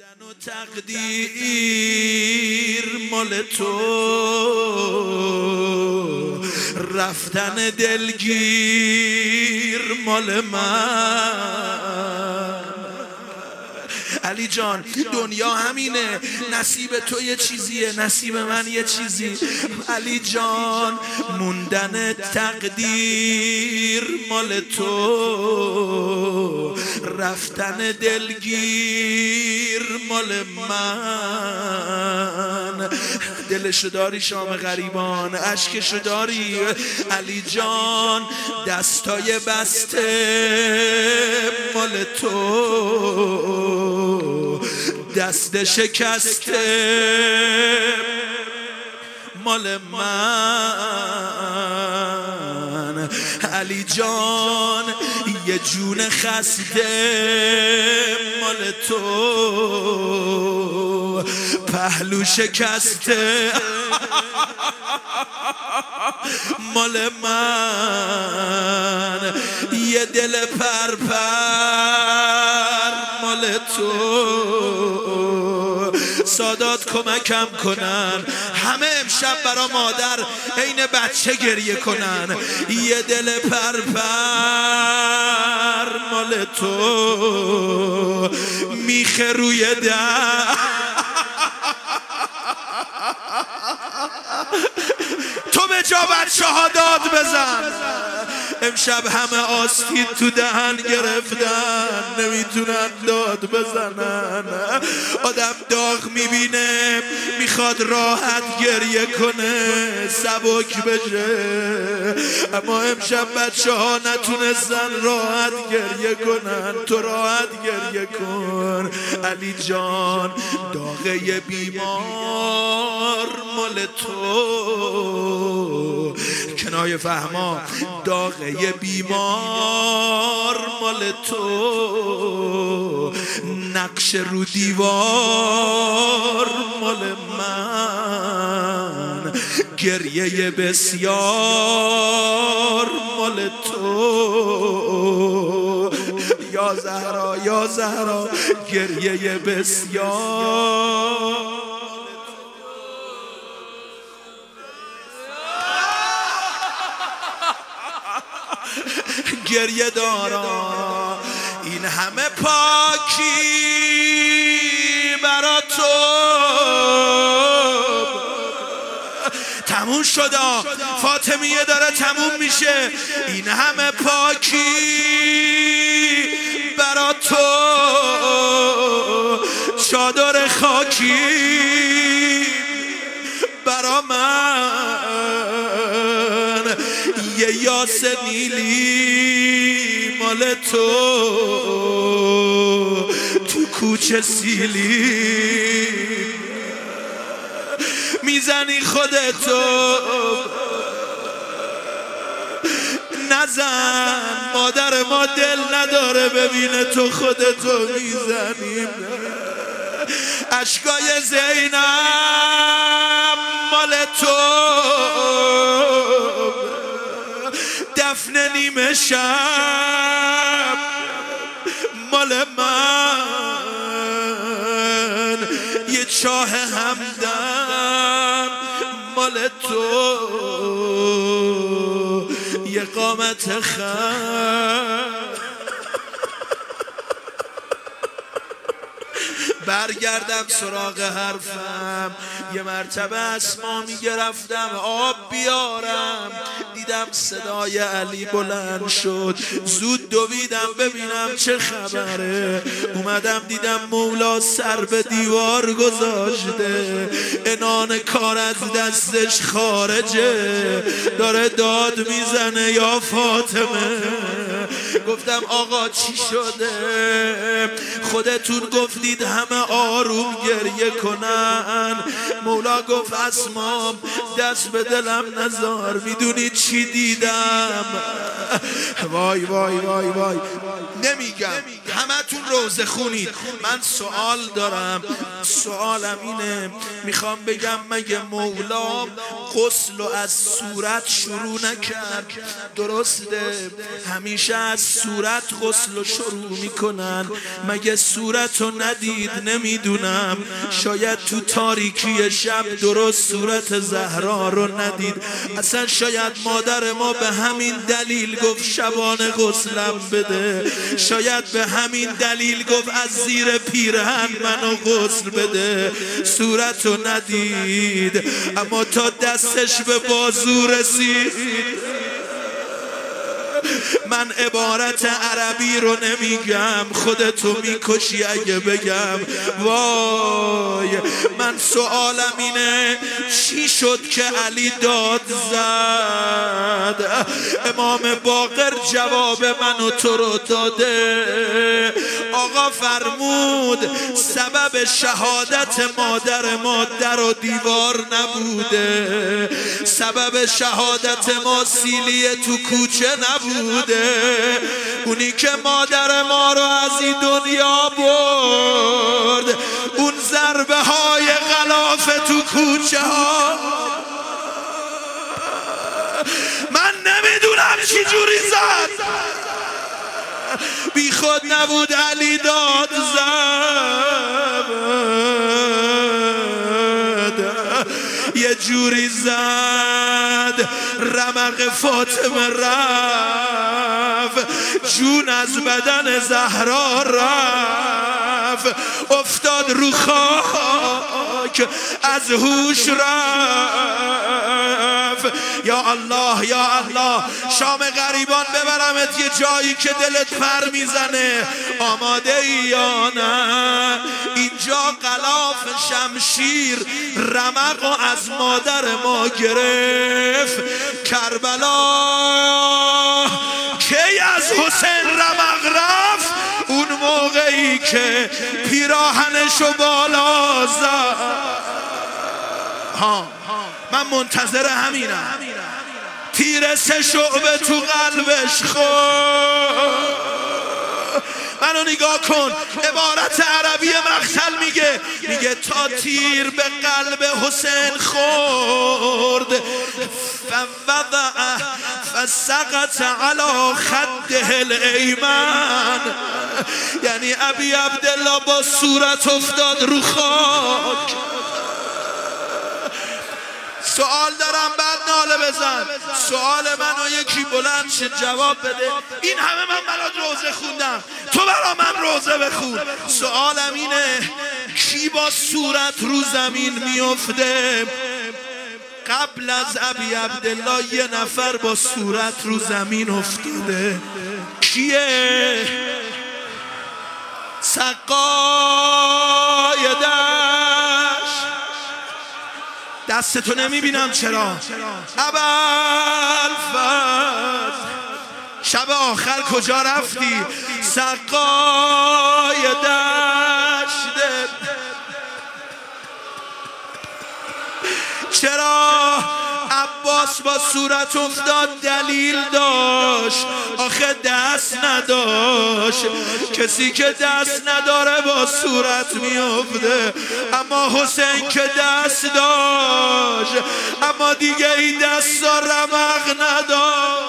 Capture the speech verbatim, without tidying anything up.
موندن و تقدیر مال تو، رفتن دلگیر مال من. علی جان دنیا همینه، نصیب تو یه چیزیه، نصیب من یه چیزی. علی جان موندن تقدیر مال تو، رفتن دلگیر مال من. دلشو داری شام غریبان، اشکشو داری علی جان، دستای بسته مال تو، دست شکسته مال من. علی جان یه جون خسته مال تو، پهلو شکسته مال من. یه دل پرپر مال تو، سادات کمکم کنن، همه امشب برا مادر عین بچه گریه کنن. یه دل پرپر مال تو، میخه روی در تو به جا بچه ها داد بزن. امشب همه آستین تو دهن گرفتن، نمیتونن داد بزنن. آدم داغ میبینه میخواد راحت گریه کنه، سبک بشه، اما امشب بچه ها نتونستن راحت گریه کنن. تو راحت گریه کن علی جان. داغه بیمار مال تو، کنایه فهما، داغه بیمار مال تو، نقش رو دیوار مال من، گریه بسیار مال تو. یا زهرا یا زهرا گریه بسیار. گریه دارا این همه پاکی برا تو، تموم شده فاطمیه داره تموم میشه. این همه پاکی برا تو، چادر خاکی برا من. یه یاس نیلی مال تو، تو کوچه سیلی میزنی خودتو. نزن مادر ما دل نداره ببینه تو خودتو میزنی. اشکای زینب مال تو، دفن نیمه شب مال من. یه چاه همدم مال تو، یه قامت خم. برگردم سراغ حرفم، یه مرتبه اسما میگه رفتم آب بیارم، دیدم صدای علی بلند شد، زود دویدم ببینم چه خبره. اومدم دیدم مولا سر به دیوار گذاشته، عنان کار از دستش خارجه، داره داد میزنه یا فاطمه. گفتم آقا چی شده؟ خودتون گفتید همه آروم گریه کنن. مولا گفت اسمام دست به دلم نزار، میدونی چی دیدم؟ وای وای وای وای نمیگم، همتون روزه خونید. من سوال دارم، سوالم اینه، میخوام بگم مگه مولا غسل از صورت شروع نکرد؟ درسته همیشه از صورت غسل شروع میکنن، مگه صورت رو ندید؟ نمیدونم، شاید تو تاریکی شب درست صورت زهرا رو ندید. اصلا شاید مادر ما به همین دلیل گفت شبانه غسلم بده، شاید به همین دلیل گفت از زیر پیرهن منو غسل بده. صورت رو ندید، اما تا دستش به بازو رسید. من عبارت عربی رو نمیگم، خودتو میکشی اگه بگم. وای من سوالم اینه، چی شد که علی داد زد؟ امام باقر جواب منو تو رو داده. آقا فرمود سبب شهادت مادر ما در و دیوار نبوده، سبب شهادت ما سیلی تو کوچه نبوده. اونی که مادر ما رو از این دنیا برد، اون ضربه های غلاف تو کوچه ها. من نمیدونم چی جوری زد، بی خود نبود علی داد زد، یه جوری زد رمق فاطمه رفت، جون از بدن زهرا رفت، افتاد رو خاک از هوش رفت. یا الله یا الله، شام غریبان ببرمت یه جایی که دلت پر میزنه، آماده ای یا نه؟ اینجا غلاف شمشیر رمق و از مادر ما گرفت. کربلا کی از حسین رمق رفت؟ اون موقعی که پیراهنشو بالا زد. ها من منتظر همینم. تیر سه شعبه تو قلبش خورد. منو نگاه کن، عبارت عربی مقتل میگه، میگه تا تیر به قلب حسین خورد، فوضع فسقط علی خده الایمن، یعنی ابی عبدالله با صورت افتاد رو خاک. سوال دارم بعد ناله بزن. سوال منو یکی بلند شه جواب بده. این همه من برات روزه خوندم، تو برا من روزه بخون. سوالم اینه، کی با صورت رو زمین میفته؟ قبل از ابی عبدالله یه نفر با صورت رو زمین افتاده. کیه؟ سقای دشت. دستتو نمیبینم چرا؟ ابوالفضل شب آخر کجا رفتی؟ سقای دشت. چرا عباس با صورت افتاد؟ دلیل داشت، آخه دست نداشت. کسی که دست نداره با صورت میفته، اما حسین که دست داشت، اما دیگه این دست رمق نداشت.